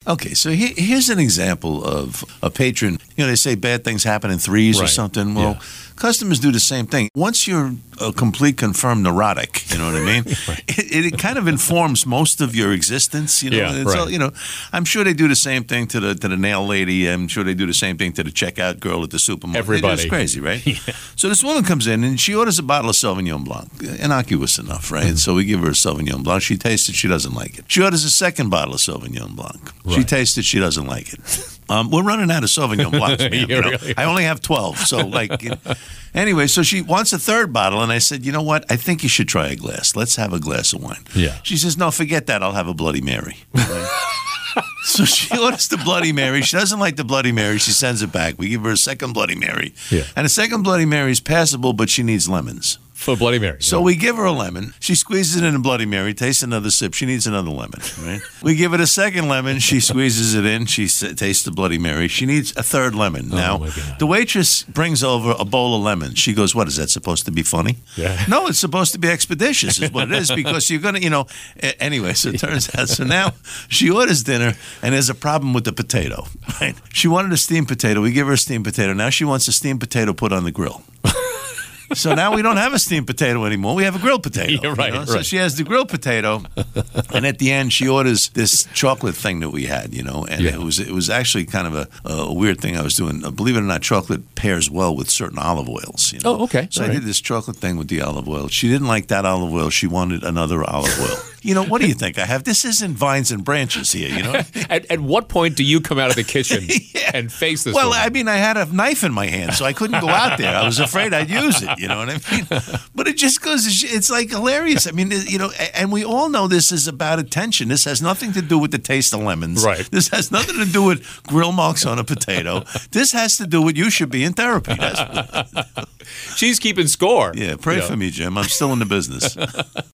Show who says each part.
Speaker 1: Okay, so here's an example of a patron. They say bad things happen in threes or something. Well, customers do the same thing. Once you're a complete confirmed neurotic, you know what I mean? It kind of informs most of your existence. I'm sure they do the same thing to the nail lady. I'm sure they do the same thing to the checkout girl at the supermarket.
Speaker 2: Everybody.
Speaker 1: It's crazy, right? So this woman comes in and she orders a bottle of Sauvignon Blanc. Innocuous enough, right? And so we give her a Sauvignon Blanc. She tastes it. She doesn't like it. She orders a second bottle of Sauvignon Blanc. She tastes it. She doesn't like it. We're running out of Sauvignon Blancs, man.
Speaker 2: Really
Speaker 1: I only have 12. So, anyway, so she wants a third bottle. And I said, you know what? I think you should try a glass. Let's have a glass of wine.
Speaker 2: Yeah.
Speaker 1: She says, no, forget that. I'll have a Bloody Mary. So she orders the Bloody Mary. She doesn't like the Bloody Mary. She sends it back. We give her a second Bloody Mary.
Speaker 2: Yeah.
Speaker 1: And the second Bloody Mary is passable, but she needs lemons.
Speaker 2: For Bloody Mary.
Speaker 1: So we give her a lemon. She squeezes it in a Bloody Mary, tastes another sip. She needs another lemon, right? We give it a second lemon. She squeezes it in. She tastes the Bloody Mary. She needs a third lemon. Now, the waitress brings over a bowl of lemons. She goes, what, is that supposed to be funny?
Speaker 2: Yeah.
Speaker 1: No, it's supposed to be expeditious is what it is because you're going to, anyway, so it turns out. So now she orders dinner and there's a problem with the potato, right? She wanted a steamed potato. We give her a steamed potato. Now she wants a steamed potato put on the grill. So now we don't have a steamed potato anymore. We have a grilled potato.
Speaker 2: Yeah, right.
Speaker 1: So she has the grilled potato, and at the end she orders this chocolate thing that we had, and it was actually kind of a weird thing I was doing. Believe it or not, chocolate pairs well with certain olive oils.
Speaker 2: Oh, okay.
Speaker 1: So I did this chocolate thing with the olive oil. She didn't like that olive oil. She wanted another olive oil. What do you think I have? This isn't vines and branches here,
Speaker 2: At what point do you come out of the kitchen and face this
Speaker 1: Well,
Speaker 2: woman?
Speaker 1: I mean, I had a knife in my hand, so I couldn't go out there. I was afraid I'd use it, you know what I mean? But it just goes, it's like hilarious. I mean, and we all know this is about attention. This has nothing to do with the taste of lemons.
Speaker 2: Right.
Speaker 1: This has nothing to do with grill marks on a potato. This has to do with you should be in therapy.
Speaker 2: She's keeping score.
Speaker 1: Yeah, pray for me, Jim. I'm still in the business.